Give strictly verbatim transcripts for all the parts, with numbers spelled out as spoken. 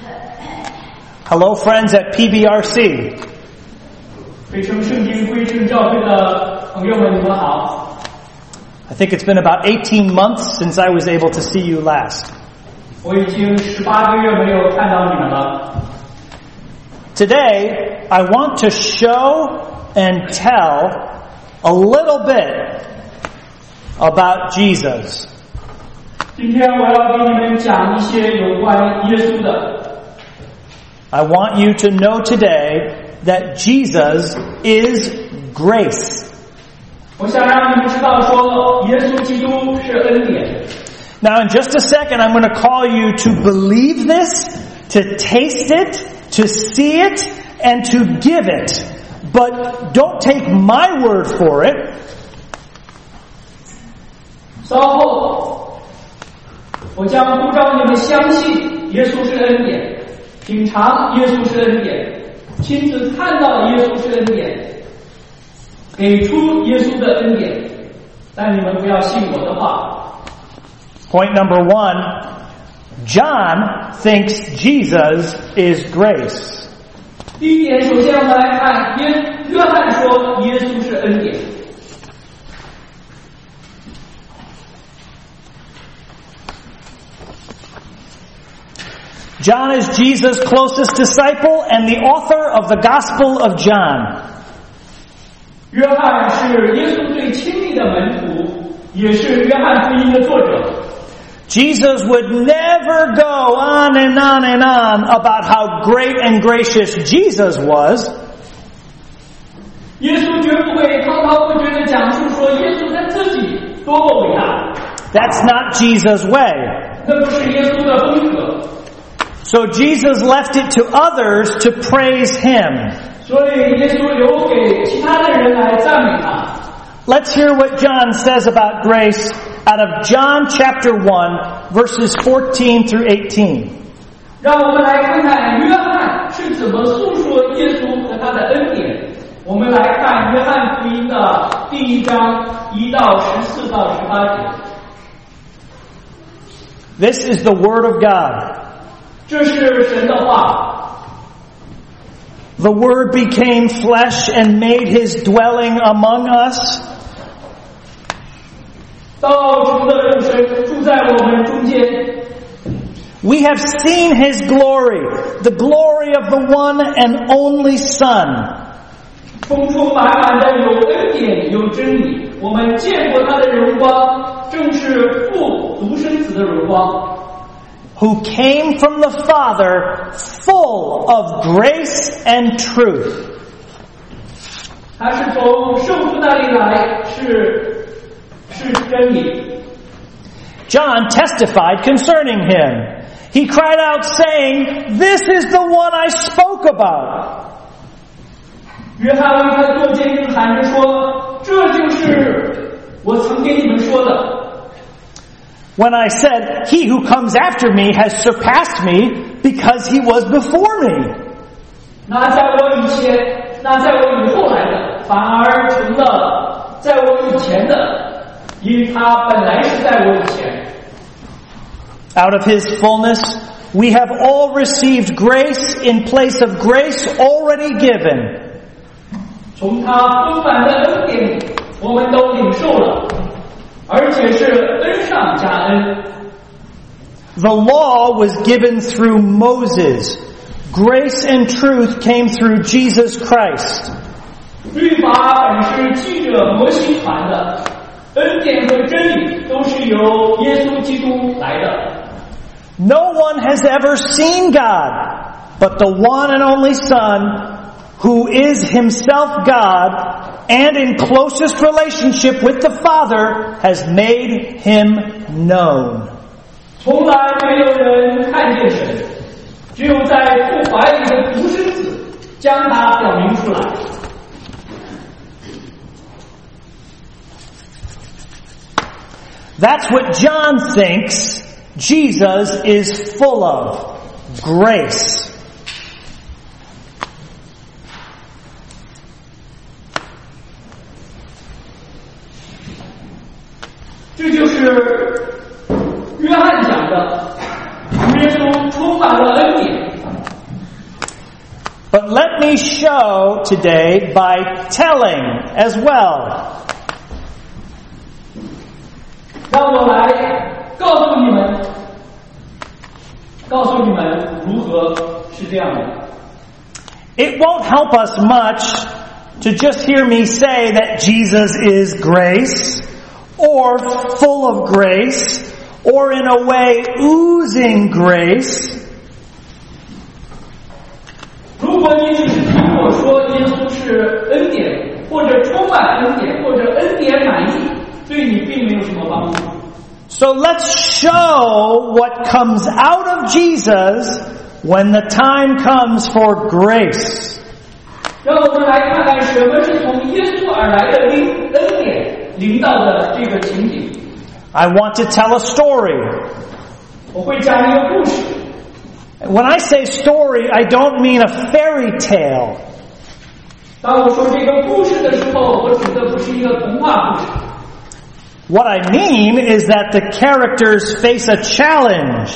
Hello, friends at P B R C. 回声圣经归正教会的朋友们，你们好。 I think it's been about eighteen months since I was able to see you last. 我已经十八个月没有看到你们了。 Today, I want to show and tell a little bit about Jesus. 今天我要给你们讲一些有关耶稣的。 I want you to know today that Jesus is grace. 我想让你们知道说，耶稣基督是恩典。 Now, in just a second, I'm going to call you to believe this, to taste it, to see it, and to give it. But don't take my word for it. 稍后，我将呼召你们相信耶稣是恩典，品尝耶稣是恩典，亲自看到耶稣是恩典，给出耶稣的恩典。但你们不要信我的话。 Point number one, John thinks Jesus is grace. 第一点，首先我们来看约约翰说耶稣是恩典。 John is Jesus' closest disciple and the author of the Gospel of John. 约翰是耶稣最亲密的门徒，也是约翰福音的作者。 Jesus would never go on and on and on about how great and gracious Jesus was. 耶稣绝不会滔滔不绝地讲述说耶稣他自己多么伟大。 That's not Jesus' way. 那不是耶稣的风格。 So Jesus left it to others to praise Him. 所以耶稣留给其他的人来赞美他。 Let's hear what John says about grace out of John chapter one, verses fourteen through eighteen. 让我们来看看约翰是怎么诉说耶稣和他的恩典。我们来看约翰福音的第一章一到十四到十八节。 This is the Word of God. 这是神的话。 The Word became flesh and made His dwelling among us. 道成的肉身住在我们中间。 We have seen His glory, the glory of the one and only Son. 丰丰满满的有恩典有真理，我们见过他的荣光，正是父独生子的荣光。 Who came from the Father, full of grace and truth. 他是从圣父那里来，是是真理。 John testified concerning Him. He cried out saying, "This is the one I spoke about." 约翰为他做见证，喊着说：“这就是我曾给你们说的。” When I said, "He who comes after me has surpassed me because he was before me." 那在我以前，那在我以后来的，反而成了在我以前的，因为他本来是在我以前。 Out of His fullness, we have all received grace in place of grace already given. 从他丰满的恩典，我们都领受了，而且是恩上加恩。 The law was given through Moses. Grace and truth came through Jesus Christ. 律法本是记着摩西传的，恩典和真理都是由耶稣基督来的。 No one has ever seen God, but the one and only Son, who is Himself God, and in closest relationship with the Father, has made Him known. 从来没有人看见神，只有在父怀里的独生子将他表明出来。 That's what John thinks Jesus is full of. Grace. "这就是约翰讲的，耶稣充满了恩典， But let me show today by telling as well. 让我来告诉你们，告诉你们如何是这样的。 It won't help us much to just hear me say that Jesus is grace, or full of grace, or in a way oozing grace. 如果你只是听我说耶稣是恩典，或者充满恩典，或者恩典满溢，对你并没有什么帮助。 So let's show what comes out of Jesus when the time comes for grace. 让我们来看看什么是从耶稣而来的灵恩典临到的这个情景。 I want to tell a story. 我会讲一个故事。 When I say story, I don't mean a fairy tale. 当我说这个故事的时候，我指的不是一个童话故事。 What I mean is that the characters face a challenge.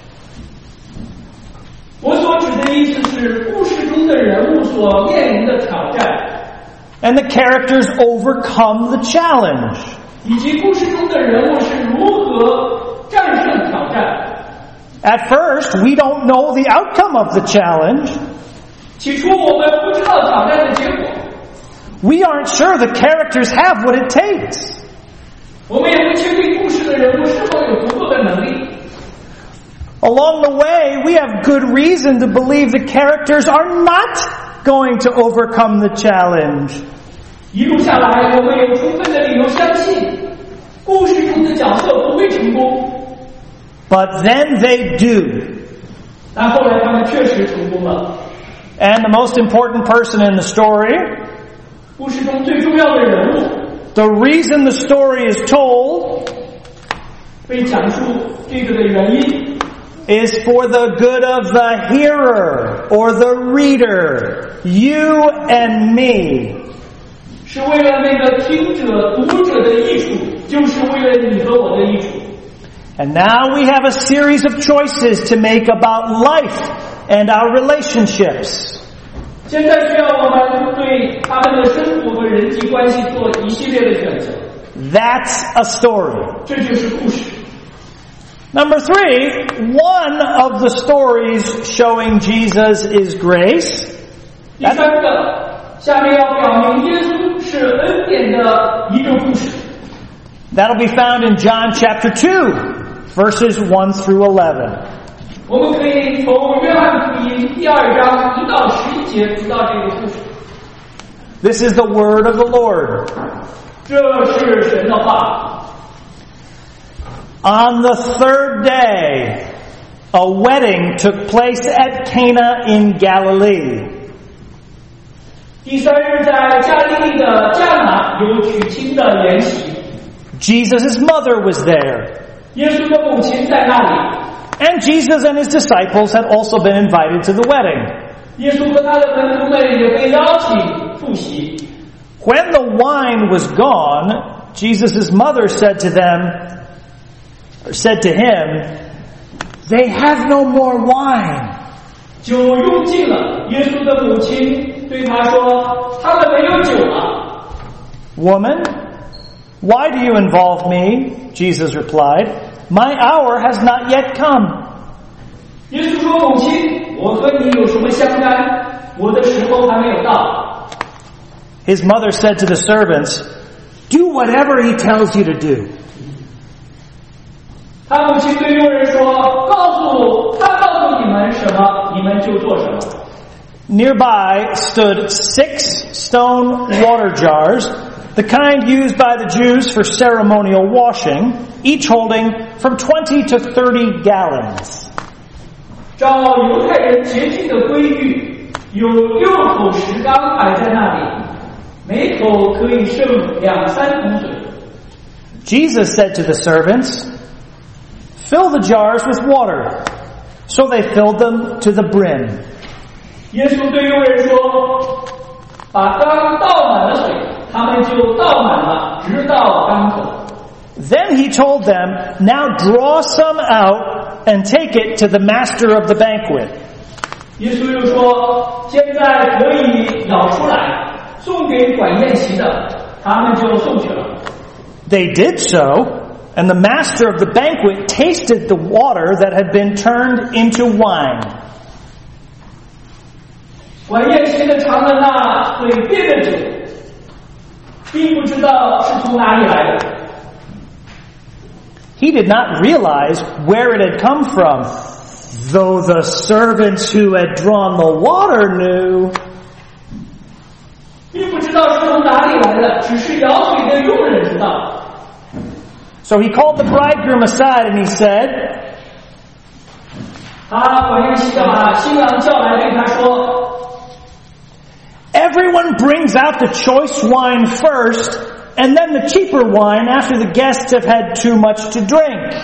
我所指的意思是，故事中的人物所面临的挑战， And the characters overcome the challenge. 以及故事中的人物是如何战胜挑战。 At first, we don't know the outcome of the challenge. 起初我们不知道挑战的结果， We aren't sure the characters have what it takes. 我们也不确定故事的人物是否有足够的能力。 Along the way, we have good reason to believe the characters are not going to overcome the challenge. 一路下来，我们有充分的理由相信，故事中的角色不会成功。 But then they do. 但后来他们确实成功了。 And the most important person in the story, 故事中最重要的人物， the reason the story is told, 被讲述这个的原因， is for the good of the hearer or the reader, you and me. 是为了那个听者、读者的益处，就是为了你和我的益处。 And now we have a series of choices to make about life and our relationships. 现在需要我们对他们的生活和人际关系做一系列的选择。 That's a story. 这就是故事。 Number three, one of the stories showing Jesus is grace. 第三个，下面要表明耶稣是恩典的一个故事。 That'll be found in John chapter two, verses one through eleven. 我们可以从约翰福音第二章一到十一节读到这个故事。 This is the word of the Lord. 这是神的话。 On the third day, a wedding took place at Cana in Galilee. 第三日，在加利利的迦拿有娶亲的筵席。 Jesus' mother was there. 耶稣的母亲在那里。 And Jesus and his disciples had also been invited to the wedding. 耶稣和他的门徒们也被邀请赴席。 When the wine was gone, Jesus' mother said to them, or said to him, "They have no more wine." 酒用尽了，耶稣的母亲对他说：“他们没有酒了。” Woman, why do you involve me? Jesus replied, "My hour has not yet come." 耶稣说：“母亲，我和你有什么相干？我的时候还没有到。” His mother said to the servants, "Do whatever he tells you to do." 他母亲对佣人说：“告诉他告诉你们什么，你们就做什么。” Nearby stood six stone water jars, the kind used by the Jews for ceremonial washing, each holding from twenty to thirty gallons. 照犹太人洁净的规矩，有六口石缸摆在那里，每口可以盛两三桶水。 Jesus said to the servants, "Fill the jars with water." So they filled them to the brim. 耶稣对佣人说：“把缸倒满了水。”他们就倒满了，直到缸口。 Then he told them, "Now draw some out and take it to the master of the banquet." 耶稣又说：“现在可以舀出来，送给管宴席的。”他们就送去了。 They did so, and the master of the banquet tasted the water that had been turned into wine. 管宴席的尝了那水变的酒，并不知道是从哪里来的。 He did not realize where it had come from, though the servants who had drawn the water knew. 并不知道是从哪里来的，只是舀水的佣人知道。 So he called the bridegroom aside and he said, 他管宴席的把新郎叫来，对他说 Everyone brings out the choice wine first, and then the cheaper wine after the guests have had too much to drink.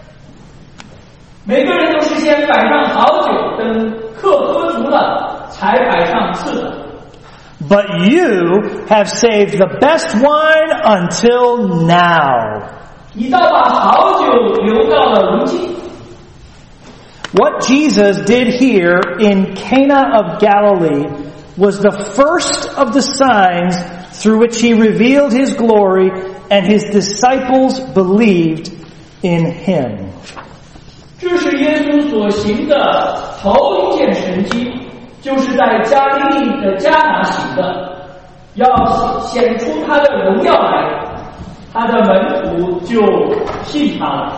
每个人都是先摆上好酒，等客喝足了，才摆上次的。 But you have saved the best wine until now. 你倒把好酒留到了如今。 What Jesus did here in Cana of Galilee was the first of the signs through which he revealed his glory, and his disciples believed in him. 这是耶稣所行的头一件神迹，就是在加利利的迦拿行的，要显出他的荣耀来，他的门徒就信他了。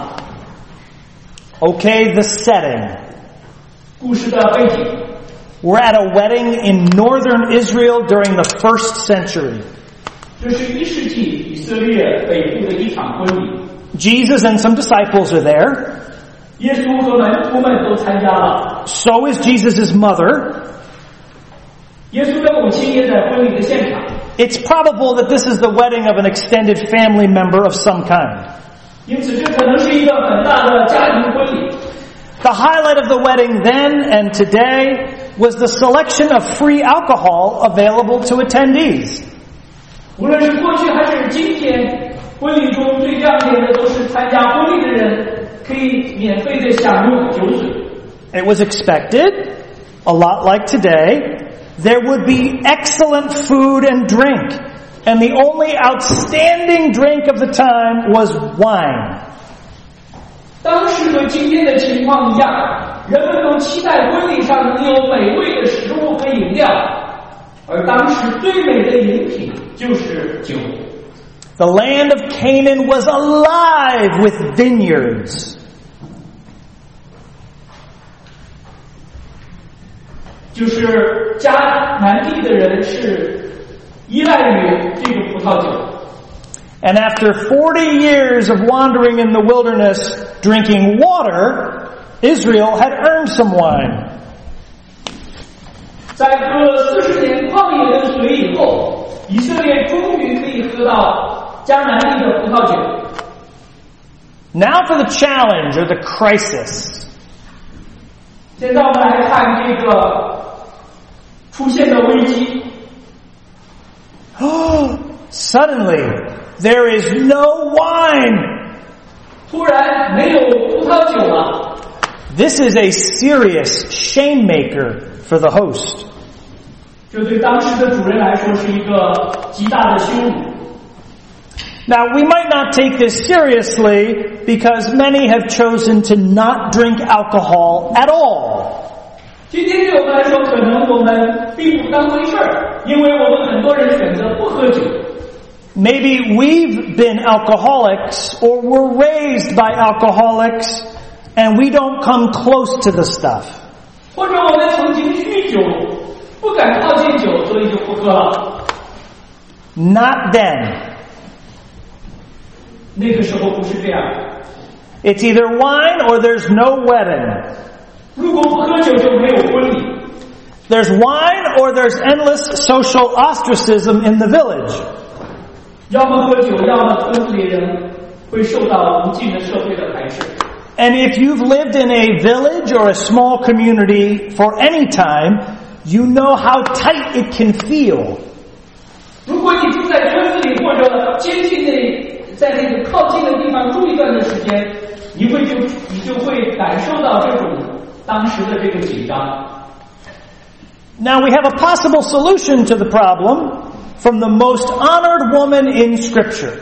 Okay, the setting. 故事的背景。 We're at a wedding in northern Israel during the first century. 这是一世纪以色列北部的一场婚礼。 Jesus and some disciples are there. 耶稣和门徒们都参加了。 So is Jesus' mother. 耶稣的母亲也在婚礼的现场。 It's probable that this is the wedding of an extended family member of some kind. 因此，这可能是一个很大的家庭婚礼。 The highlight of the wedding then and today was the selection of free alcohol available to attendees. 无论是过去还是今天，婚礼中最亮点的都是参加婚礼的人可以免费的享用酒水。 It was expected, a lot like today, there would be excellent food and drink, and the only outstanding drink of the time was wine. 当时和今天的情况一样，人们都期待婚礼上能有美味的食物和饮料，而当时最美的饮品就是酒。 The land of Canaan was alive with vineyards. 就是迦南地的人是依赖于这个葡萄酒。 And after forty years of wandering in the wilderness, drinking water, Israel had earned some wine. 在喝四十年旷野的水以后，以色列终于可以喝到迦南地的葡萄酒。 Now for the challenge or the crisis. 现在我们来看这个出现的危机。 Suddenly, there is no wine. 突然没有葡萄酒了。 This is a serious shame maker for the host. 这对当时的主人来说是一个极大的羞辱。 Now, we might not take this seriously because many have chosen to not drink alcohol at all. 今天对我们来说，可能我们并不当回事儿，因为我们很多人选择不喝酒。 Maybe we've been alcoholics or were raised by alcoholics and we don't come close to the stuff. 或者我们曾经酗酒，不敢靠近酒，所以就不喝了。 Not then. 那个时候不是这样。 It's either wine or there's no wedding. 如果不喝酒就没有婚礼。 There's wine or there's endless social ostracism in the village. 要么喝酒，要么村子里人会受到无尽的社会的排斥。 And if you've lived in a village or a small community for any time, you know how tight it can feel. 如果你住在村子里或者接近的，在那个靠近的地方住一段的时间，你会就你就会感受到这种当时的这个紧张。 Now we have a possible solution to the problem from the most honored woman in Scripture.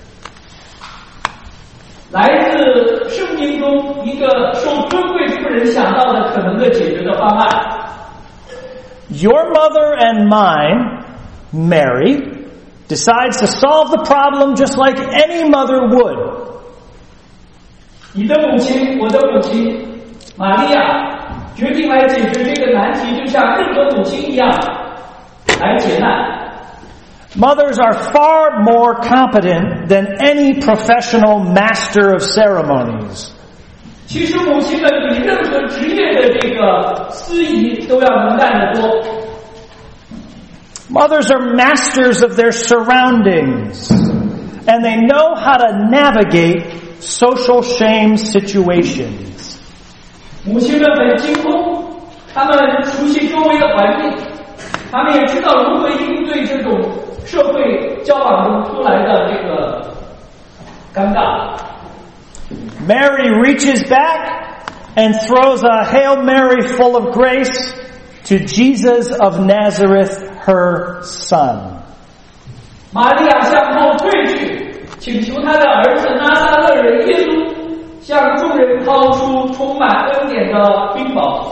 来自圣经中一个受尊贵妇人想到的可能的解决的方案。 Your mother and mine, Mary, decides to solve the problem just like any mother would. 你的母亲，我的母亲，玛利亚，决定来解决这个难题，就像任何母亲一样来解难。 Mothers are far more competent than any professional master of ceremonies. 其实母亲们比任何职业的这个司仪都要能干得多。 Mothers are masters of their surroundings, and they know how to navigate social shame situations. 母亲们很精通，她们熟悉周围的环境，她们也知道如何应对这种社会交往中出来的这个尴尬。 Mary reaches back and throws a Hail Mary full of grace to Jesus of Nazareth, her son. 玛利亚向后退去，请求她的儿子拿撒勒人耶稣向众人掏出充满恩典的冰雹。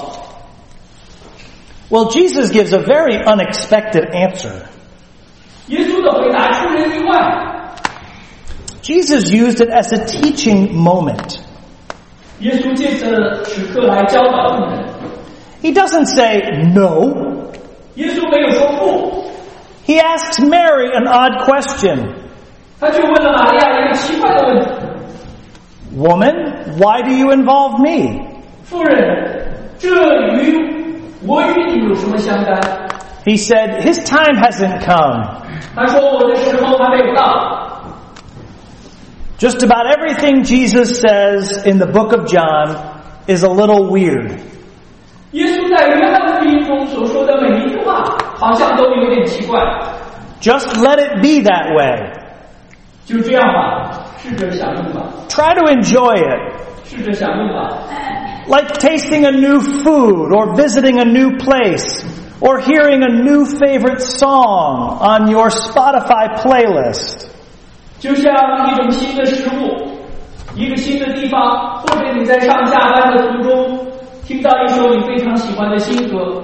Well, Jesus gives a very unexpected answer. 耶稣的回答出人意外。 Jesus used it as a teaching moment. 耶稣借此时刻来教导众人。 He doesn't say no. 耶稣没有说不。 He asks Mary an odd question. 他却问了玛利亚一个奇怪的问题。 Woman, why do you involve me? 妇人，这与我与你有什么相干？ He said, his time hasn't come. 他说我的时候还没有到。 Just about everything Jesus says in the book of John is a little weird. 耶稣在约翰福音中所说的每一句话，好像都有点奇怪。 Just let it be that way. 就这样吧，试着享用吧。 Try to enjoy it. 试着享用吧。 Like tasting a new food or visiting a new place or hearing a new favorite song on your Spotify playlist. 就像一种新的食物，一个新的地方，或者你在上下班的途中听到一首你非常喜欢的新歌。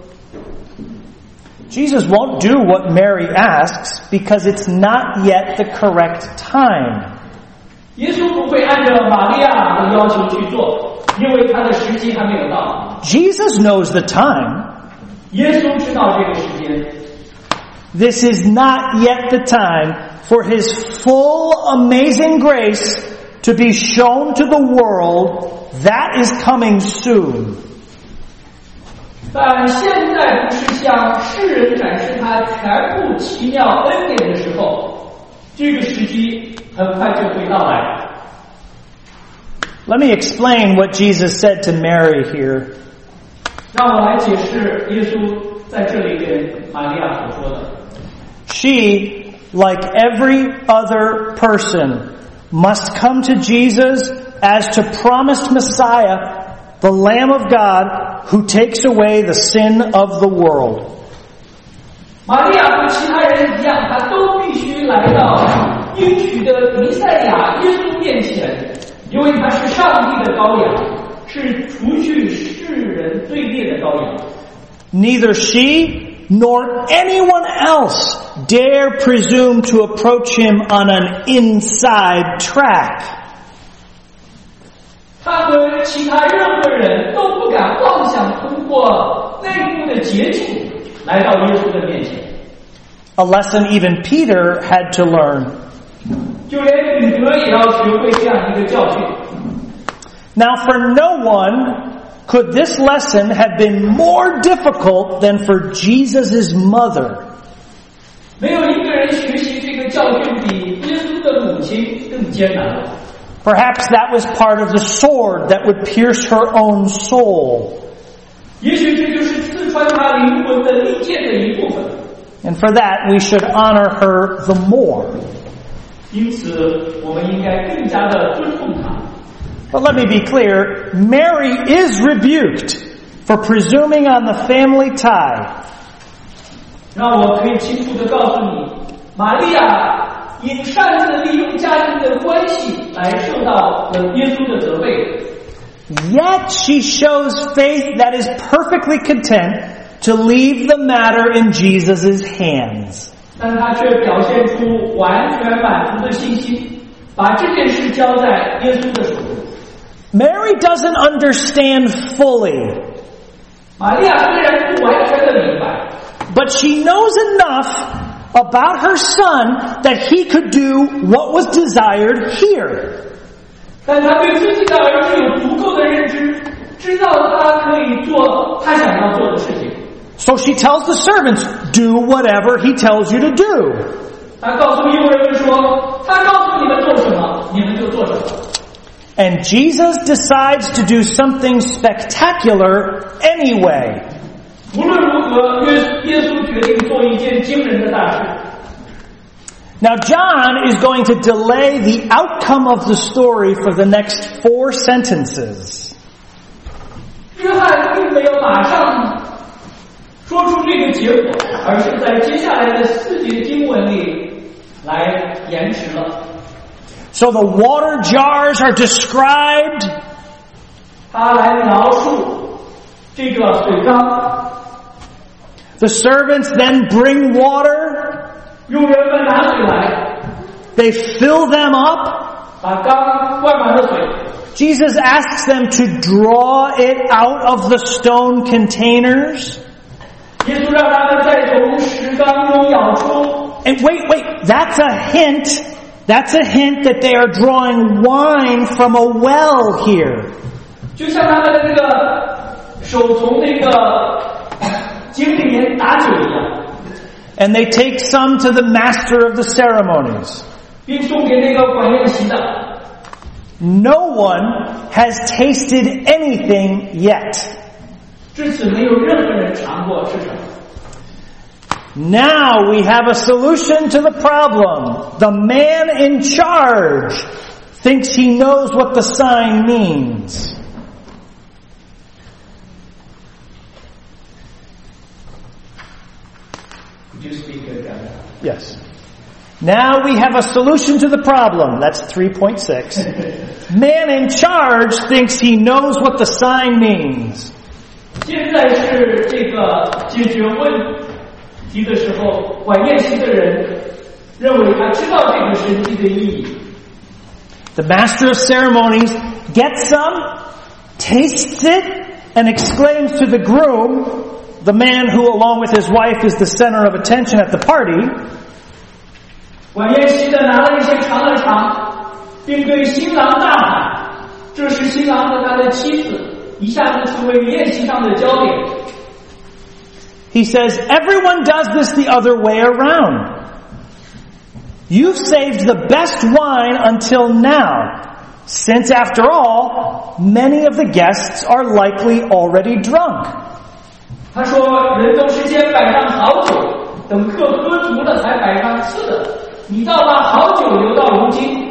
Jesus won't do what Mary asks because it's not yet the correct time. 耶稣不会按照玛利亚的要求去做，因为他的时机还没有到。 Jesus knows the time. 耶稣知道这个时间。 This is not yet the time for His full amazing grace to be shown to the world. That is coming soon. 但现在不是向世人展示他全部奇妙恩典的时候，这个时机很快就会到来。 Let me explain what Jesus said to Mary here. 让我来解释耶稣在这里跟玛利亚所说的。 She, like every other person, must come to Jesus as to promised Messiah, the Lamb of God who takes away the sin of the world. 玛利亚和其他人一样，她都必须来到应许的弥赛亚耶稣面前，因为他是上帝的羔羊，是除去世人罪孽的羔羊。 Neither she nor anyone else dare presume to approach him on an inside track. 他和其他任何人都不敢妄想通过内部的捷径来到耶稣的面前。 A lesson even Peter had to learn. 就连彼得也要学会这样一个教训。 Now for no one could this lesson have been more difficult than for Jesus' mother. 没有一个人学习这个教训比耶稣的母亲更艰难。 Perhaps that was part of the sword that would pierce her own soul. 也许这就是刺穿她灵魂的利剑的一部分。 And for that we should honor her the more. 因此，我们应该更加的尊重她。 But let me be clear, Mary is rebuked for presuming on the family tie. 让我可以清楚地告诉你，玛利亚因擅自利用家庭的关系来受到了耶稣的责备。 Yet she shows faith that is perfectly content to leave the matter in Jesus' hands. 但她却表现出完全满足的信心，把这件事交在耶稣的手中。 Mary doesn't understand fully. 玛利亚虽然不完全的明白， but she knows enough about her son that he could do what was desired here. 但她对自己的儿子有足够的认知，知道他可以做他想要做的事情。 So she tells the servants, do whatever he tells you to do. 她告诉佣人们说，他告诉你们做什么，你们就做什么。 And Jesus decides to do something spectacular anyway. 无论如何，耶耶稣决定做一件惊人的大事。 Now John is going to delay the outcome of the story for the next four sentences. 约翰并没有马上说出这个结果，而是在接下来的四节经文里来延迟了。 So the water jars are described. 他来描述这个水缸。 The servants then bring water. 佣人们拿水来， They fill them up. 把缸灌满了水。 Jesus asks them to draw it out of the stone containers. 耶稣让他们再从石缸中舀出。 And wait, wait, that's a hint. That's a hint that they are drawing wine from a well here. 就像他们的这个手从那个井里面打酒一样。 And they take some to the master of the ceremonies. 并送给那个管宴席的。 No one has tasted anything yet. 至此没有任何人尝过是什么。 Now we have a solution to the problem. The man in charge thinks he knows what the sign means. Could you speak again? Yes. Now we have a solution to the problem. That's three point six. Man in charge thinks he knows what the sign means. 现在是这个解决问题的时候，管宴席的人认为他知道这个神迹的意义。 The master of ceremonies gets some, tastes it, and exclaims to the groom, the man who along with his wife is the center of attention at the party, 管宴席的拿了一些尝了尝，并对新郎大喊：“这是新郎和他的妻子，一下子成为宴席上的焦点。” He says, everyone does this the other way around. You've saved the best wine until now, since after all, many of the guests are likely already drunk. 他说：“人都是先摆上好酒，等客喝足了才摆上次的。你倒把好酒留到如今。”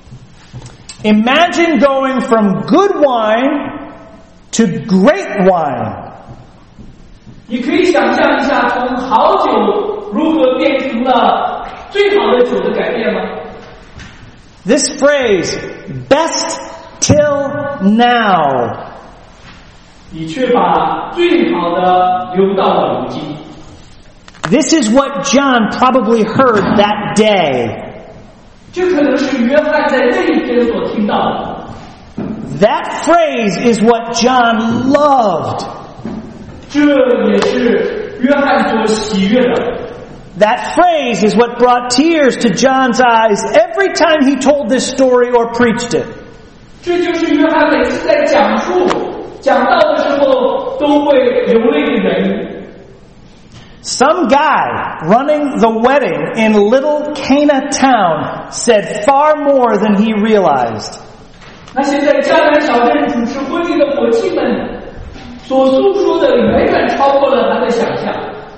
Imagine going from good wine to great wine. 你可以想象一下，从好酒如何变成了最好的酒的改变吗？ This phrase, best till now. 你却把最好的留到了如今。 This is what John probably heard that day. 这可能是约翰在那一天所听到的。 That phrase is what John loved. 这也是约翰所喜悦的。 That phrase is what brought tears to John's eyes every time he told this story or preached it. 这就是约翰每次在讲述、讲道的时候都会流泪的原因。 Some guy running the wedding in Little Cana town said far more than he realized. 那些在迦南小镇主持婚礼的伙计们所诉说的远远超过了他的想象。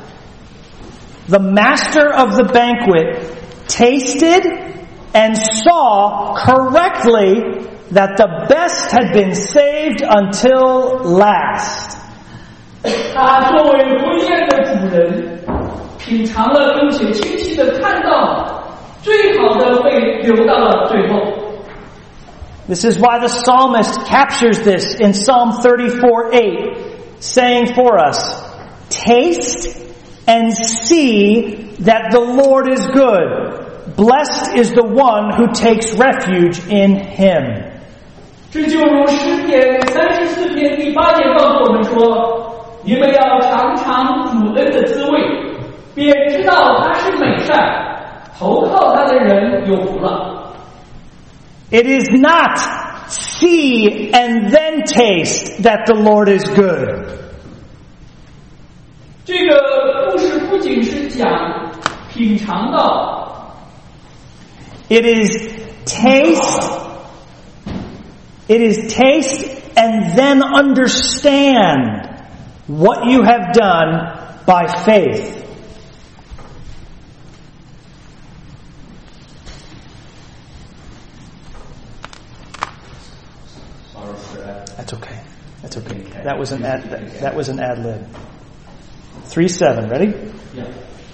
The master of the banquet tasted and saw correctly that the best had been saved until last. 他作为婚宴的主人， 品尝了并且清晰的看到，最好的会留到了最后。 This is why the psalmist captures this in Psalm thirty-four eight, saying for us, "Taste and see that the Lord is good. Blessed is the one who takes refuge in Him." 这就如诗篇三十四篇第八节告诉我们说：“你们要尝尝主恩的滋味，便知道他是美善，投靠他的人有福了。” It is not see and then taste that the Lord is good. 这个故事不仅是讲品尝到 It is taste, it is taste and then understand what you have done by faith. That's okay. That's okay. That was an ad, that, that was an ad lib. three seven, ready? Yeah.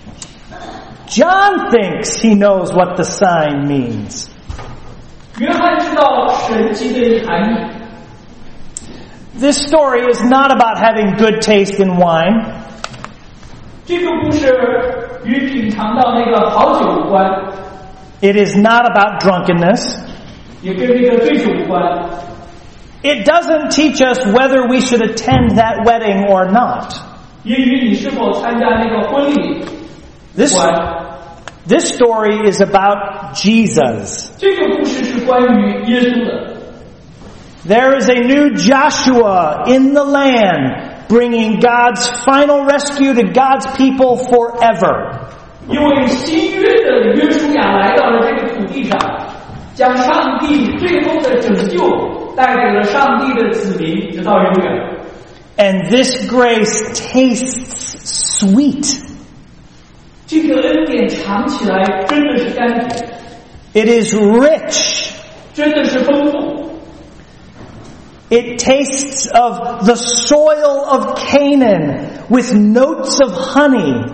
John thinks he knows what the sign means. 约翰知道神迹的含义。 This story is not about having good taste in wine. 这个故事与品尝到那个好酒无关， It is not about drunkenness. 也跟那个醉酒无关。 It doesn't teach us whether we should attend that wedding or not. 也与你是否参加那个婚礼无 This, 关。 this story is about Jesus. 这个故事是关于耶稣的。 There is a new Joshua in the land, bringing God's final rescue to God's people forever. 因为新约的约书亚来到了这个土地上，将上帝最后的拯救带给了上帝的子民，直到永远。 And this grace tastes sweet. 这个恩典尝起来真的是甘甜， It is rich. 真的是丰富。 It tastes of the soil of Canaan with notes of honey.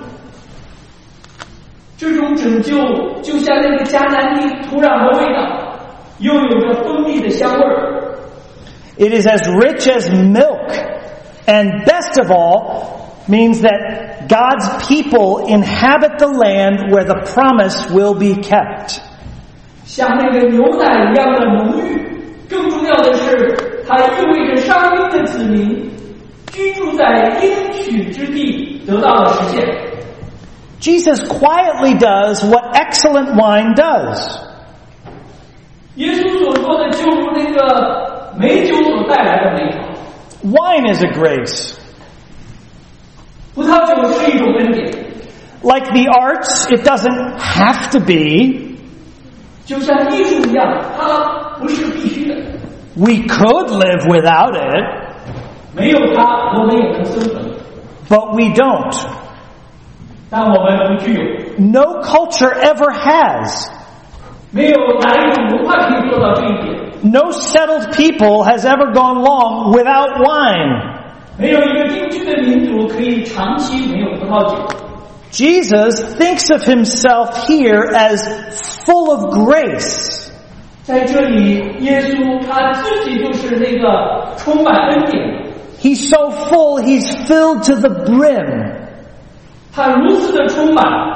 这种拯救就像那个迦南地土壤的味道，又有着蜂蜜的香味儿。 It is as rich as milk. And best of all, means that God's people inhabit the land where the promise will be kept. 像那个牛奶一样的浓郁，更重要的是，它意味着上帝的子民居住在应许之地，得到了实现。 Jesus quietly does what excellent wine does. 耶稣所说的，就如那个美酒所带来的美好。 Wine is a grace. 葡萄酒是一种恩典， Like the arts, it doesn't have to be. 就像艺术一样，它不是必须的。 We could live without it, 没有它，我们也能生存， but we don't. 但我们不具有。 No culture ever has. 没有哪一种文化可以做到这一点。 No settled people has ever gone long without wine. 没有一个定居的民族可以长期没有葡萄酒。 Jesus thinks of himself here as full of grace. 在这里，耶稣他自己就是那个充满恩典， He's so full, he's filled to the brim. 他如此的充满。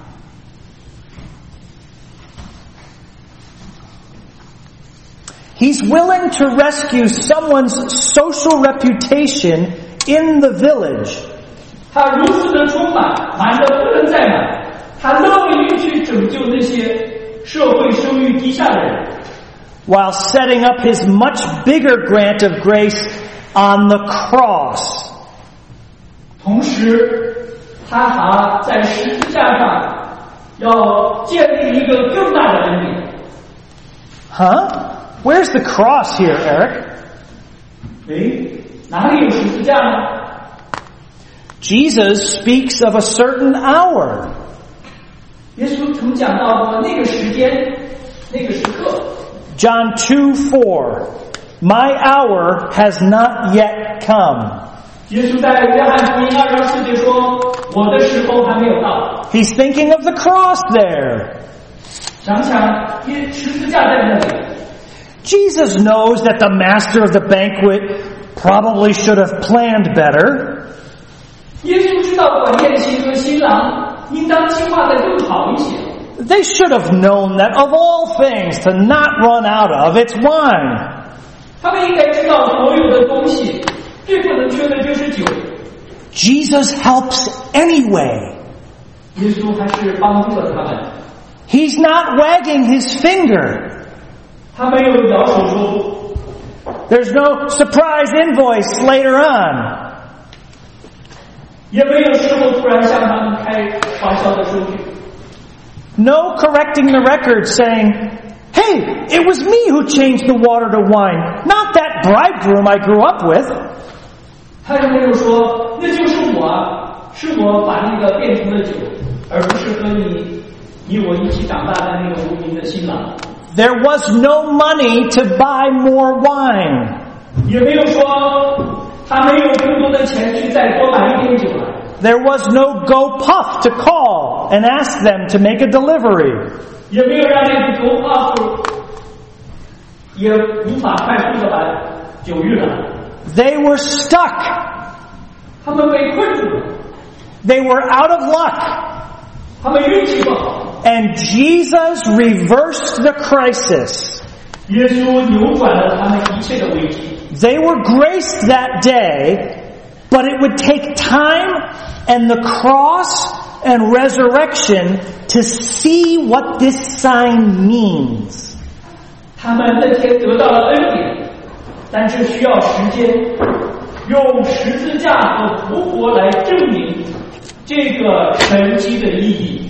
He's willing to rescue someone's social reputation in the village. 他如此的充满，满的不能再满。他乐于去拯救那些社会声誉低下的人， while setting up his much bigger grant of grace on the cross. 同时，他还在十字架上要建立一个更大的恩典。 Huh? Where's the cross here, Eric? 诶，哪里有十字架呢？ Jesus speaks of a certain hour. 耶稣曾讲到过那个时间，那个时刻。 John two four. My hour has not yet come. 耶稣在约翰福音二章四节说：“我的时候还没有到。” He's thinking of the cross there. 想想耶十字架在那里。 Jesus knows that the master of the banquet probably should have planned better. 耶稣知道管宴席和新郎应当计划得更好一些。 They should have known that of all things to not run out of, it's wine. 他们应该知道所有的东西最不能缺的就是酒。 Jesus helps anyway. 耶稣还是帮助了他们。 He's not wagging his finger. 他没有摇手说。 There's no surprise invoice later on. 也没有事后突然向他们开花销的收据。 No correcting the record saying, hey, it was me who changed the water to wine, not that bridegroom I grew up with. 他也没有说，那就是我啊，是我把那个变成了酒，而不是和你你我一起长大的那个无名的新郎。 There was no money to buy more wine. 也没有说他没有更多的钱去再多买一点酒来。 There was no GoPuff to call and ask them to make a delivery. 也没有让那个 GoPuff 也无法快速的把酒运来。 They were stuck. 他们被困住了。 They were out of luck. 他们运气不好。 And Jesus reversed the crisis. 耶稣扭转了他们一切的危机。 They were graced that day, but it would take time and the cross and resurrection to see what this sign means. 他们那天得到了恩典，但这需要时间，用十字架和复活来证明这个神迹的意义。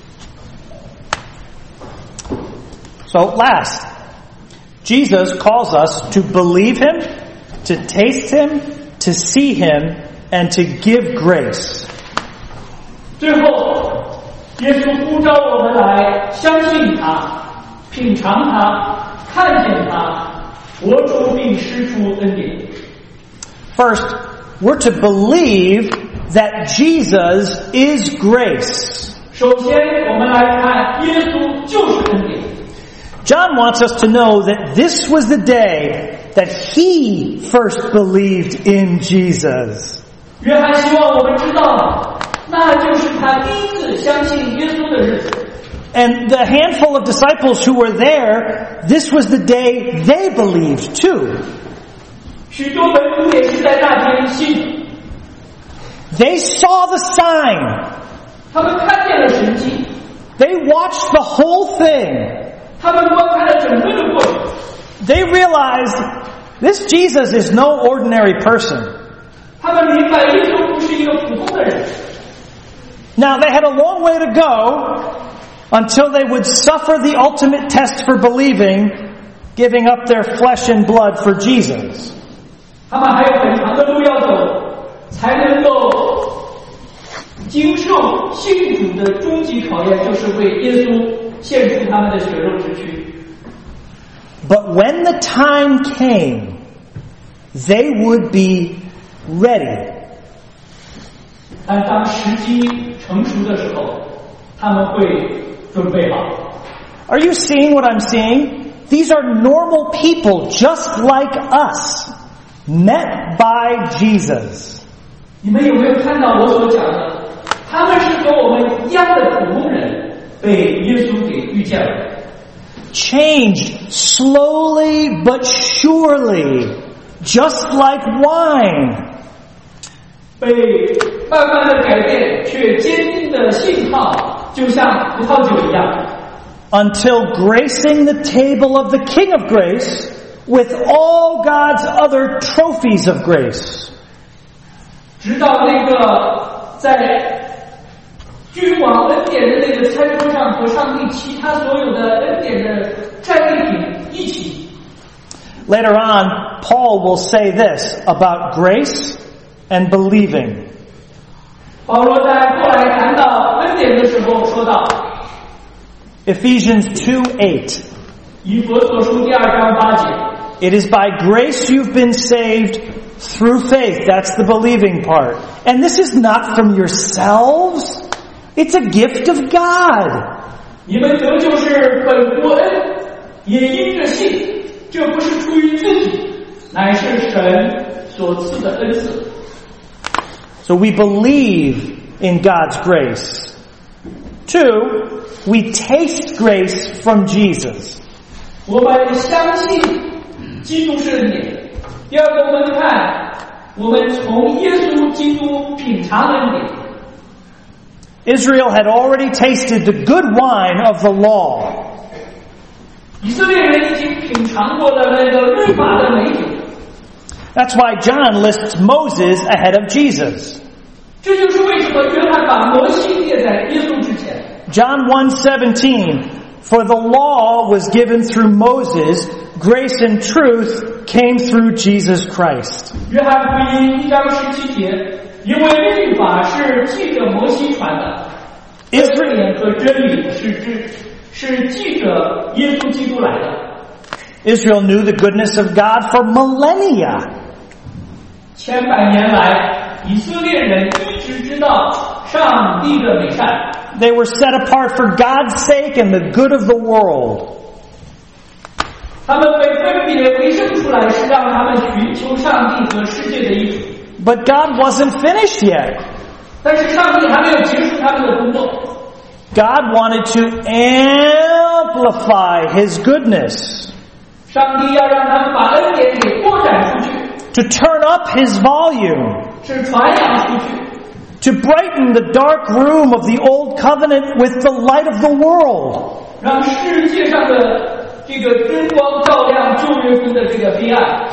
So last, Jesus calls us to believe Him, to taste Him, to see Him, and to give grace. 最后，耶稣呼召我们来相信他，品尝他，看见他，活出并施出恩典。 First, we're to believe that Jesus is grace. 首先，我们来看耶稣就是恩典。 John wants us to know that this was the day that he first believed in Jesus. 约翰希望我们知道，那就是他第一次相信耶稣的日子。 And the handful of disciples who were there, this was the day they believed too. 许多门徒也是在那天信的。 They saw the sign. 他们看见了神迹。 They watched the whole thing. 他们观看了整个的过程。 They realized this Jesus is no ordinary person. 他们明白耶稣不是一个普通的人。 Now they had a long way to go until they would suffer the ultimate test for believing, giving up their flesh and blood for Jesus. 他们还有很长的路要走，才能够经受信主的终极考验，就是为耶稣献出他们的血肉之躯。 But when the time came, they would be ready. 但当时机成熟的时候，他们会准备好。 Are you seeing what I'm seeing? These are normal people just like us, met by Jesus. 你们有没有看到我所讲的？他们是和我们一样的普通人，被耶稣给遇见了。 Changed slowly but surely, just like wine. 被慢慢的改变，却坚定的信号，就像葡萄酒一样。 Until gracing the table of the King of Grace with all God's other trophies of grace. 直到那个在君王恩典的那个餐桌上和上帝其他所有的恩典的战利品一起。 Later on, Paul will say this about grace and believing. 保罗在后来谈到恩典的时候说到 Ephesians two eight. 以弗所书第二章八节 It is by grace you've been saved through faith. That's the believing part. And this is not from yourselves. It's a gift of God. 你们得救是本乎恩，也因着信，这不是出于自己，乃是神所赐的恩赐。 So we believe in God's grace. Two, we taste grace from Jesus. 我们相信基督是恩典。第二个，我们看，我们从耶稣基督品尝恩典。 Israel had already tasted the good wine of the law. 以色列人已经品尝过了那个律法的美酒。 That's why John lists Moses ahead of Jesus. 这就是为什么约翰把摩西列在耶稣之前。 John one seventeen, for the law was given through Moses, grace and truth came through Jesus Christ. 约翰福音一章十七节，因为律法是记着摩西传的，恩典和真理是指是记着耶稣基督来的。 Israel knew the goodness of God for millennia. 千百年来，以色列人一直知道上帝的美善。 They were set apart for God's sake and the good of the world. 他们被分别为圣出来，是让他们寻求上帝和世界的益处。 But God wasn't finished yet. 但是上帝还没有结束他们的工作。 God wanted to amplify His goodness. 上帝要让他们把恩典给扩展出去。 To turn up His volume. 是传扬出去。 To brighten the dark room of the old covenant with the light of the world. 让世界上的这个灯光照亮旧约中的这个黑暗。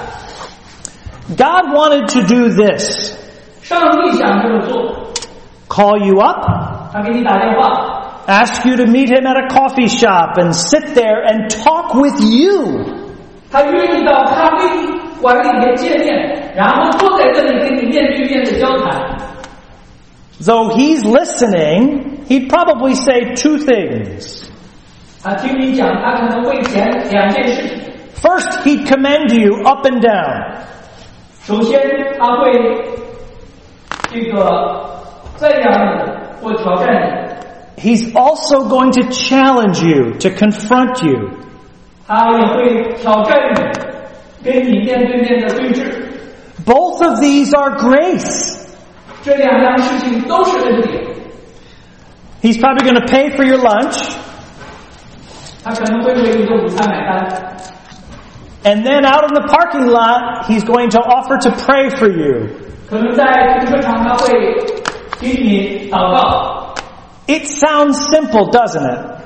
God wanted to do this. 上帝想这么做。 Call you up. 他给你打电话。 Ask you to meet Him at a coffee shop and sit there and talk with you. 他约你到咖啡馆里面见面，然后坐在这里跟你面对面的交谈。 Though He's listening, He'd probably say two things. 他听你讲，他可能会讲两件事情。 First, He'd commend you up and down. 首先，他会这个赞扬你或挑战你。 He's also going to challenge you, to confront you. 他也会挑战你，跟你面对面的对峙。 Both of these are grace. 这两样事情都是恩典。 He's probably going to pay for your lunch. 他可能会为你的午餐买单。 And then out in the parking lot, He's going to offer to pray for you. 可能在停车场他会给你祷告。 It sounds simple, doesn't it?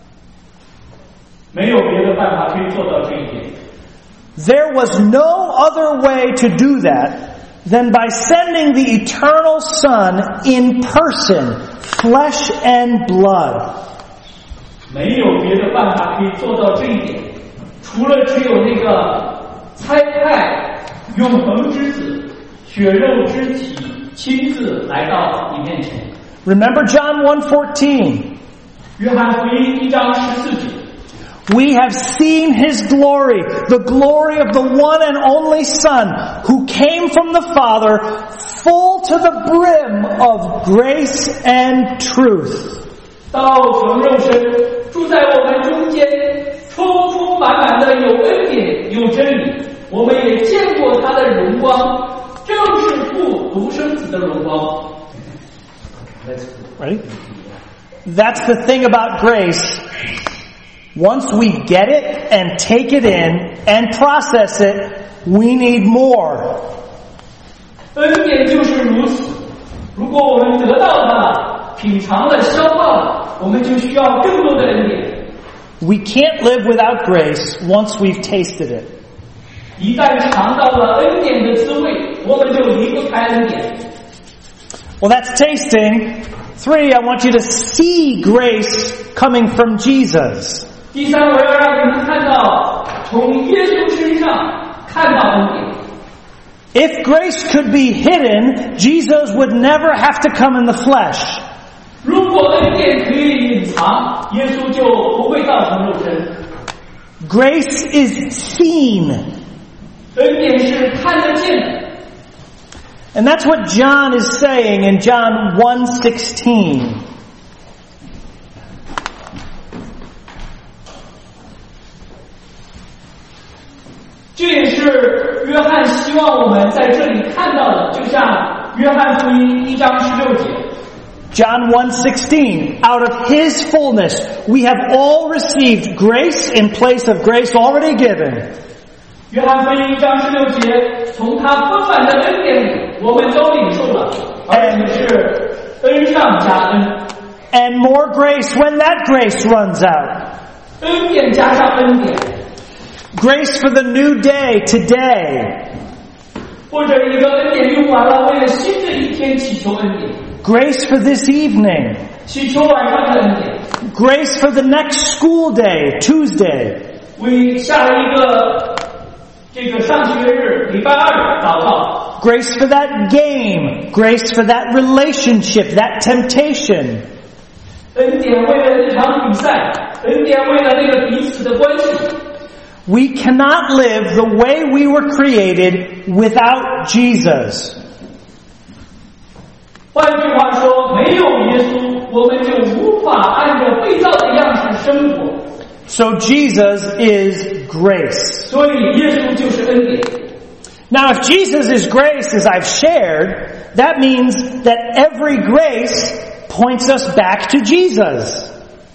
没有别的办法可以做到这一点。 There was no other way to do that than by sending the eternal Son in person, flesh and blood. 没有别的办法可以做到这一点，除了只有那个差派永恒之子、血肉之体亲自来到你面前。 Remember John one fourteen. 约翰福音一章十四节。 We have seen His glory, the glory of the one and only Son, who came from the Father, full to the brim of grace and truth. 道成肉身，住在我们中间，充充满满的有恩典，有真理。我们也见过他的荣光，正是父独生子的荣光。 Ready? That's the thing about grace. Once we get it and take it in and process it, we need more. 恩典就是如此。如果我们得到它，品尝了、消化了，我们就需要更多的恩典。 We can't live without grace once we've tasted it. 一旦尝到了恩典的滋味，我们就离不开恩典。 Well, that's tasting. Three, I want you to see grace coming from Jesus. 第三，我要让你们看到从耶稣身上看到恩典。 If grace could be hidden, Jesus would never have to come in the flesh. 如果恩典可以隐藏，耶稣就不会造成肉身。 Grace is seen. 恩典是看得见的。 And that's what John is saying in John one sixteen. 是约翰希望我们在这里看到的，就像约翰福音一章十六节。 John one sixteen, out of His fullness, we have all received grace in place of grace already given. 约翰福音一章十六节，从他丰满的恩典里，我们都领受了，而且是恩上加恩。 And more grace when that grace runs out. 恩典加上恩典。 Grace for the new day today. 或者一个恩典用完了，为了新的一天祈求恩典。 Grace for this evening. 祈求晚上的恩典。 Grace for the next school day, Tuesday. 为下了一个这个上学日，礼拜二祷告。 Grace for that game. Grace for that relationship, that temptation. 恩典为了这场比赛，恩典为了那个彼此的关系。 We cannot live the way we were created without Jesus. 换句话说，没有耶稣，我们就无法按照被造的样式生活。 So Jesus is grace. 所以耶稣就是恩典。 Now, if Jesus is grace, as I've shared, that means that every grace points us back to Jesus.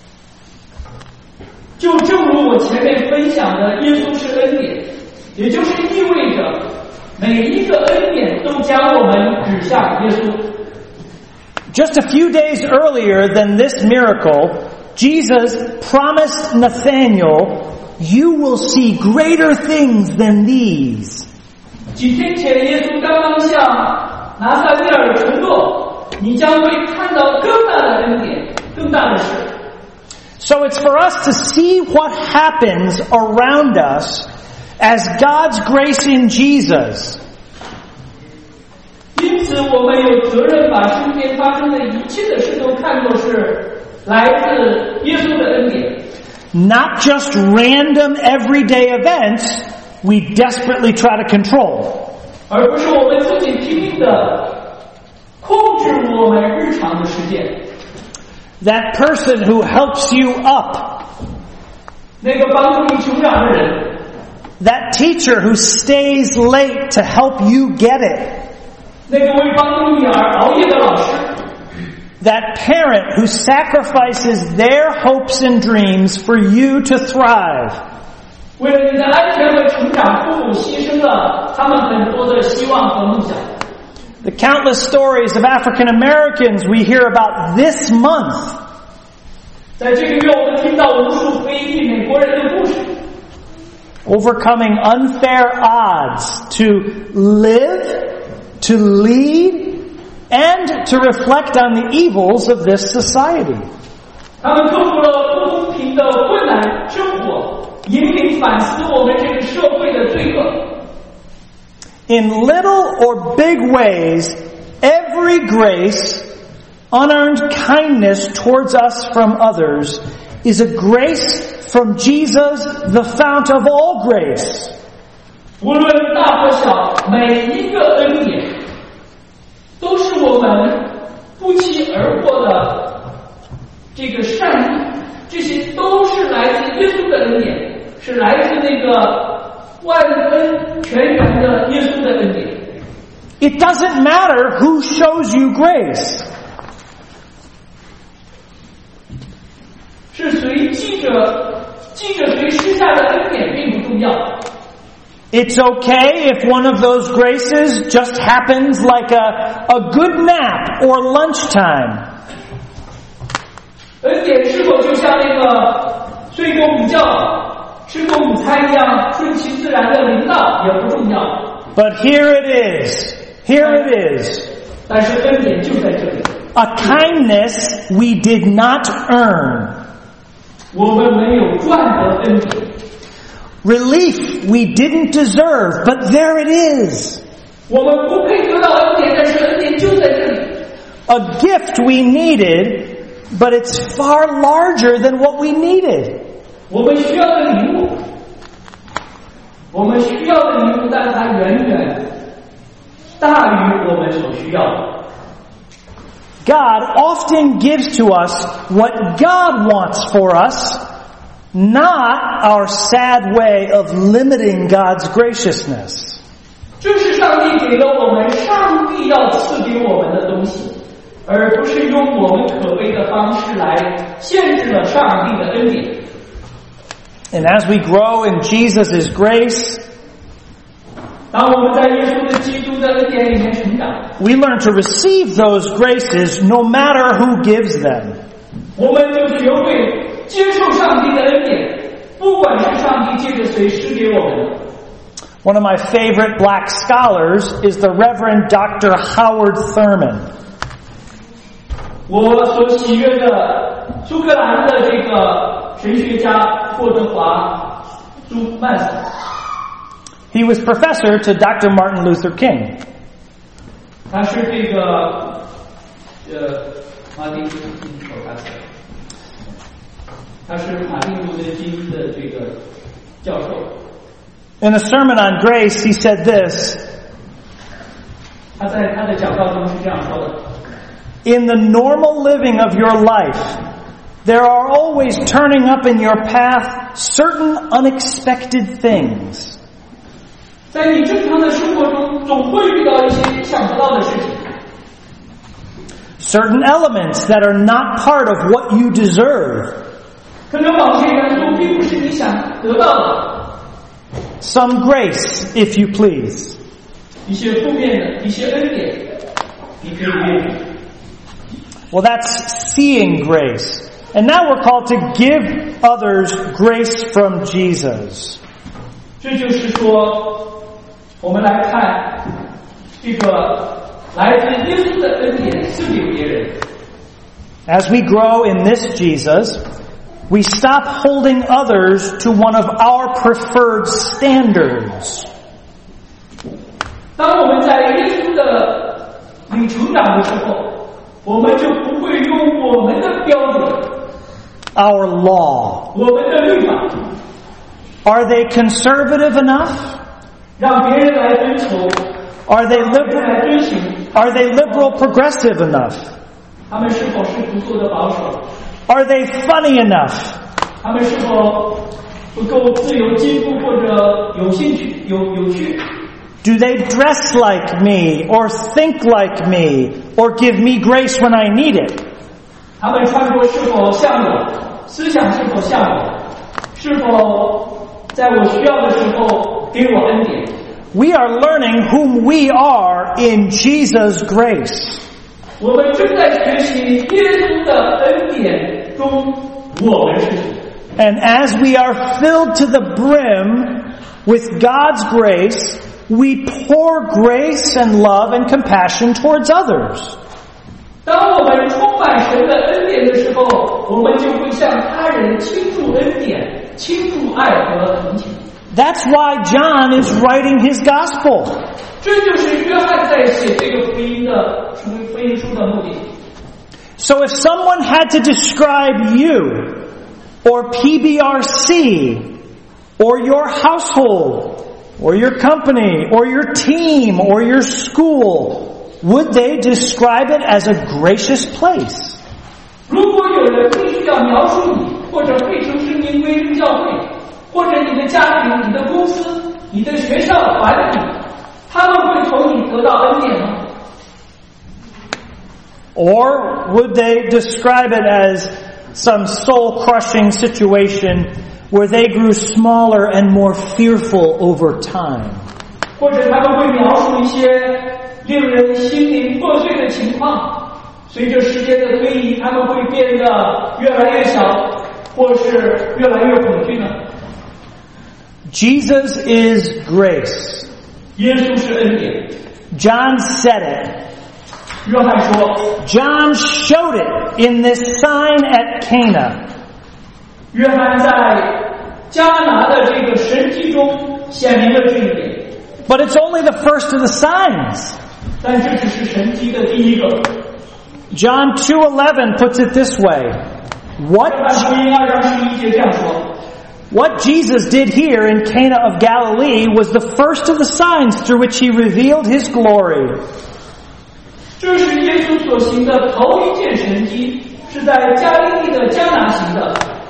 就正如我前面分享的，耶稣是恩典，也就是意味着每一个恩典都将我们指向耶稣。 Just a few days earlier than this miracle, Jesus promised Nathanael, "You will see greater things than these." 几天前，耶稣刚刚向拿撒勒尔承诺，你将会看到更大的恩典，更大的事。 So it's for us to see what happens around us as God's grace in Jesus. 因此，我们有责任把身边发生的一切的事都看作是来自耶稣的恩典。 Not just random everyday events we desperately try to control. 而不是我们自己拼命的控制我们日常的事件。 That person who helps you up. 那个帮助你成长的人。 That teacher who stays late to help you get it. 那个为帮助你而熬夜的老师。 That parent who sacrifices their hopes and dreams for you to thrive. 为了你的安全和成长，父母牺牲了他们很多的希望和梦想。 The countless stories of African Americans we hear about this month. 在这个月，我们听到无数非裔美国人的故事。 Overcoming unfair odds to live, to lead, and to reflect on the evils of this society. 他们克服了不公平的困难生活，引领反思我们这个社会的罪恶。 In little or big ways, every grace, unearned kindness towards us from others, is a grace from Jesus, the fount of all grace. 无论大或小，每一个恩典都是我们不期而获的这个善意，这些都是来自耶稣的恩典，是来自那个万恩全源的耶稣的恩典。 It doesn't matter who shows you grace. 是谁记着记着谁施下的恩典并不重要。 It's okay if one of those graces just happens like a, a good nap or lunchtime. 恩典是否就像那个睡个午觉、吃个午餐一样顺其自然的临到也不重要。 But here it is. Here it is. 但是恩典就在这里。 A kindness we did not earn. 我们没有赚得恩典。 Relief we didn't deserve, but there it is. 我们不配得到恩典，但是恩典就在这里。 A gift we needed, but it's far larger than what we needed. 我们需要的礼物，我们需要的礼物，但它远远大于我们所需要的。 God often gives to us what God wants for us, not our sad way of limiting God's graciousness. 这是上帝给了我们上帝要赐给我们的东西，而不是用我们可悲的方式来限制了上帝的恩典。 And as we grow in Jesus' grace, 当我们在耶稣的基督的恩典里面成长， we learn to receive those graces no matter who gives them. 我们就学会接受上帝的恩典，不管是上帝借着谁施给我们的。 One of my favorite black scholars is the Reverend Doctor Howard Thurman. 我所喜悦的苏格兰的这个神学家霍德华·朱曼斯。 He was professor to Doctor Martin Luther King. 他是这个呃马丁路德金 professor， 他是马丁路德金的这个教授。 In a sermon on grace, he said this. 他在他的讲道中是这样说的 In the normal living of your life, there are always turning up in your path certain unexpected things. 在你正常的生活中，总会遇到一些意想不到的事情。 Certain elements that are not part of what you deserve. 可能某些元素并不是你想得到的。 Some grace, if you please. 一些负面的，一些恩典，你可以阅读。 Well, that's seeing grace. And now we're called to give others grace from Jesus. 这就是说，我们来看这个来自耶稣的恩典赐给别人。 As we grow in this Jesus, we stop holding others to one of our preferred standards. 当我们在耶稣的里成长的时候，我们就不会用我们的标准 Our law. 我们的律法 Are they conservative enough? 让别人来遵从 Are they 让别人来 liberal? 遵行 Are they liberal progressive enough? 他们是否是足够的保守 Are they funny enough? 他们是否不够自由进步或者有兴趣有有趣 Do they dress like me or think like me or give me grace when I need it? 他们穿着是否像我思想是否像我是否在我需要的时候给我恩典 We are learning whom we are in Jesus' grace. 我们正在学习耶稣的恩典中我们是谁 And as we are filled to the brim with God's grace, we pour grace and love and compassion towards others. 当我们充满神的恩典的时候，我们就会向他人倾注恩典，倾注爱和同情。 That's why John is writing his gospel. 这就是约翰在写这个福音的福音书的目的。 So if someone had to describe you, or P B R C, or your household, or your company, or your team, or your school, would they describe it as a gracious place? 如果有人必须要描述你，或者费城市民归正教会，或者你的家庭、你的公司、你的学校团体，他们会从你得到恩典吗？ Or would they describe it as some soul-crushing situation where they grew smaller and more fearful over time? 或者他们会描述一些令人心灵破碎的情况，随着时间的推移，他们会变得越来越小，或是越来越恐惧呢？ Jesus is grace. 耶稣是恩典。 John said it. 约翰说 John showed it in this sign at Cana. 约翰在迦拿的这个神迹中显明了这一点。 But it's only the first of the signs. 但这只是神迹的第一个。 John two eleven puts it this way. What, 约翰福音二章十一节这样说 what Jesus did here in Cana of Galilee was the first of the signs through which he revealed his glory. 这是耶稣所行的头一件神迹，是在加利利的迦拿行的，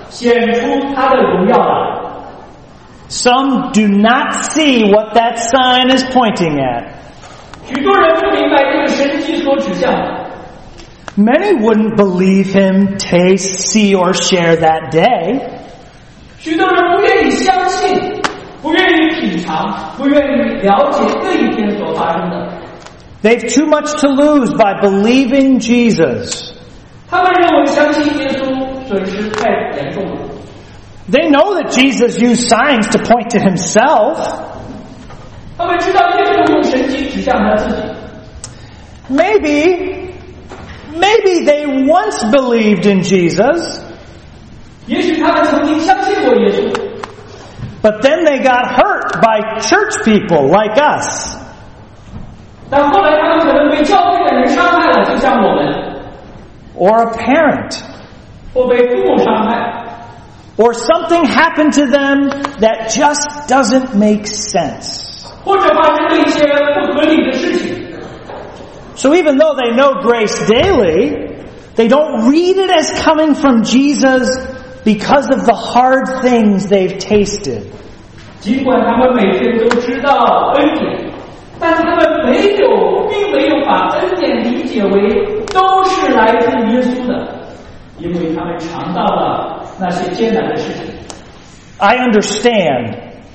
显出他的荣耀来。 Some do not see what that sign is pointing at. 许多人不明白这个神迹所指向的。 Many wouldn't believe him, taste, see, or share that day. 许多人不愿意相信，不愿意品尝，不愿意了解这一天所发生的。 They've too much to lose by believing Jesus. 他们认为相信耶稣损失太严重了。 They know that Jesus used signs to point to himself. 他们知道耶稣用神迹指向他自己。 Maybe, maybe they once believed in Jesus. 也许他们曾经相信过耶稣。 But then they got hurt by church people like us. 但后来他们可能被教会的人伤害了，就像我们。 Or a parent. 或被父母伤害。 Or something happened to them that just doesn't make sense. 或者发生了一些不合理的事情。 So even though they know grace daily, they don't read it as coming from Jesus because of the hard things they've tasted. 尽管他们每天都知道恩典，但他们没有，并没有把恩典理解为都是来自耶稣的，因为他们尝到了那些艰难的事情。 I understand.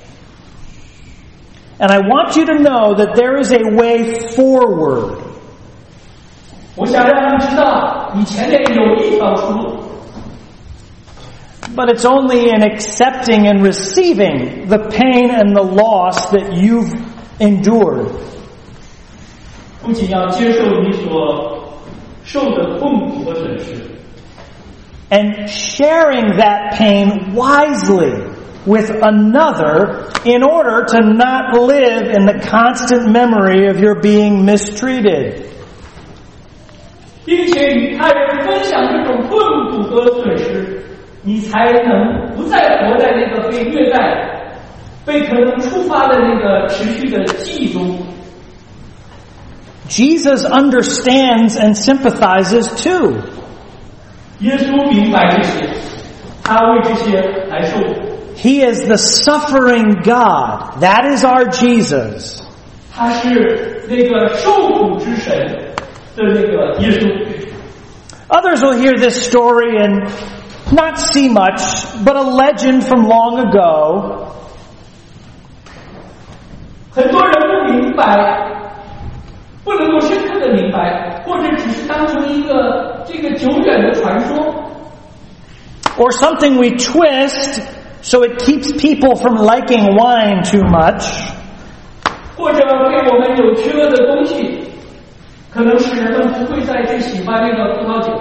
And I want you to know that there is a way forward. 我想让你知道，你前面有一条出路。 But it's only in accepting and receiving the pain and the loss that you've endured. 不仅要接受你所受的痛苦和损失， and sharing that pain wisely with another in order to not live in the constant memory of your being mistreated. 并且与他人分享这种痛苦和损失，你才能不再活在那个被虐待、被可能触发的那个持续的记忆中。 Jesus understands and sympathizes too. 耶稣明白这些，他为这些来受苦。 He is the suffering God. That is our Jesus. 他是那个受苦之神的那个耶稣。 Others will hear this story and not see much, but a legend from long ago. 很多人不明白，不能够深刻的明白，或者只是当成一个这个久远的传说。 Or something we twist so it keeps people from liking wine too much. 或者被我们扭曲了的东西，可能使人们不会再去喜欢那个葡萄酒。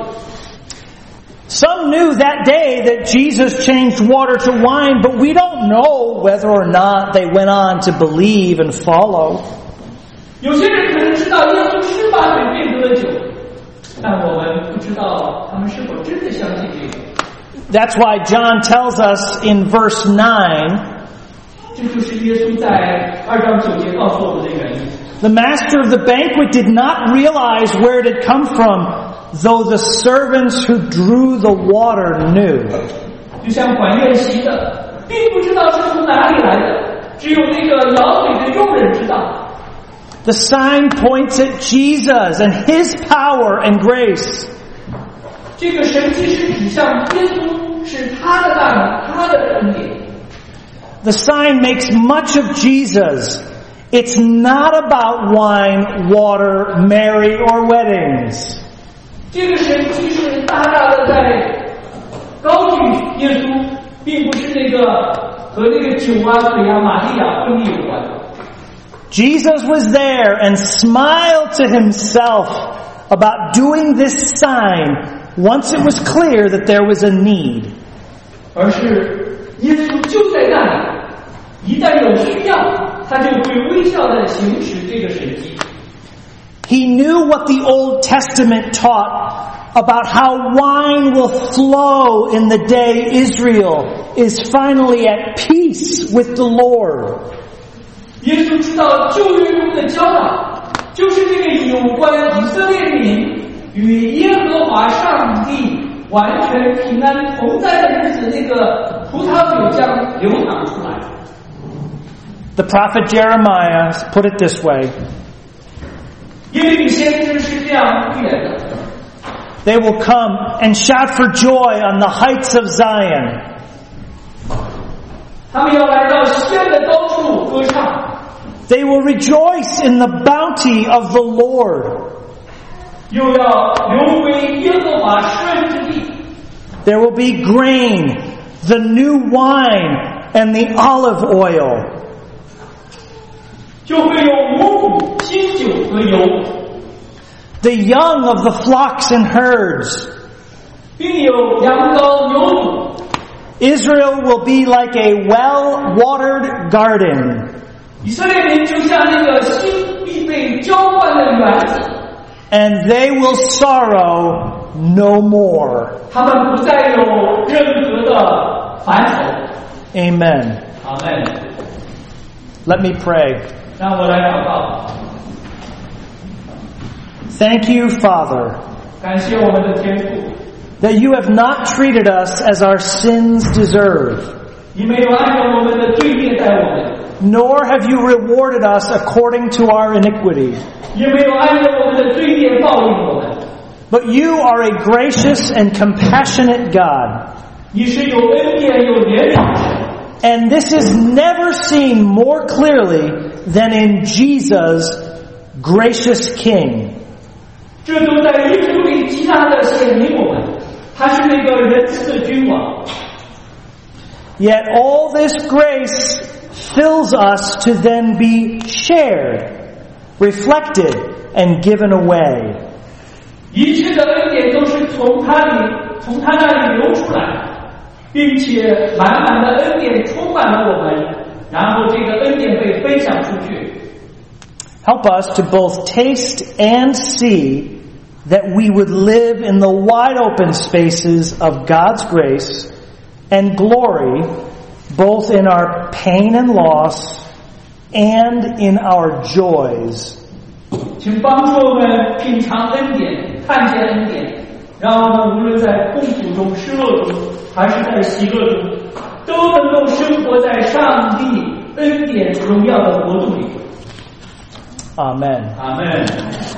Some knew that day that Jesus changed water to wine, but we don't know whether or not they went on to believe and follow. 有些人可能知道耶稣是把水变成了酒，但我们不知道他们是否真的相信这个。 That's why John tells us in verse nine, 这就是耶稣在二章九节告诉我们的原因。 the master of the banquet did not realize where it had come from, though the servants who drew the water knew. 就像管宴席的，并不知道是从哪里来的，只有那个舀水的佣人知道。 The sign points at Jesus and His power and grace. 这个神迹是指向耶稣，是他的大能，他的恩典。 The sign makes much of Jesus. It's not about wine, water, Mary, or weddings. 这个神迹是大大的在高举耶稣，并不是那个和那个酒啊、水啊、玛利亚婚礼有关。 Jesus was there and smiled to himself about doing this sign once it was clear that there was a need. 而是耶稣就在那里，一旦有需要，他就会微笑地行使这个神迹。 He knew what the Old Testament taught about how wine will flow in the day Israel is finally at peace with the Lord. 耶稣知道旧约中的教导，就是这个有关以色列民与耶和华上帝完全平安同在的日子，那个葡萄酒将流淌出来。 The prophet Jeremiah put it this way. 耶利米先知是这样预言的。 They will come and shout for joy on the heights of Zion. 他们要来到西安的高处歌唱。 They will rejoice in the bounty of the Lord. 又要流归耶和华施恩之地。 There will be grain, the new wine, and the olive oil. 就会有五谷、新酒和油。 The young of the flocks and herds. 并有羊羔、牛犊。 Israel will be like a well-watered garden. 以色列民就像那个新必被浇灌的园子。 And they will sorrow no more. 他们不再有任何的烦愁。 Amen. Amen. Let me pray. 让我来祷告。 Thank you, Father, 感谢我们的天父， that you have not treated us as our sins deserve, 你没有按照我们的罪孽待我们， nor have you rewarded us according to our iniquity. 也没有按照我们的罪孽报应我们。 But you are a gracious and compassionate God. 你是有恩典、有怜悯的。 And this is never seen more clearly than in Jesus, gracious King. 这都在耶稣里极大的显明我们，他是那个仁慈的君王。 Yet all this grace fills us to then be shared, reflected, and given away. 一切的恩典都是从他里、从他那里流出来，并且满满的恩典充满了我们，然后这个恩典被分享出去。 Help us to both taste and see that we would live in the wide open spaces of God's grace and glory, both in our pain and loss and in our joys. 请帮助我们品尝恩典，看见恩典，让我们无论在痛苦中、失落中，还是在喜乐中，都能够生活在上帝恩典荣耀的国度里。 Amen. Amen.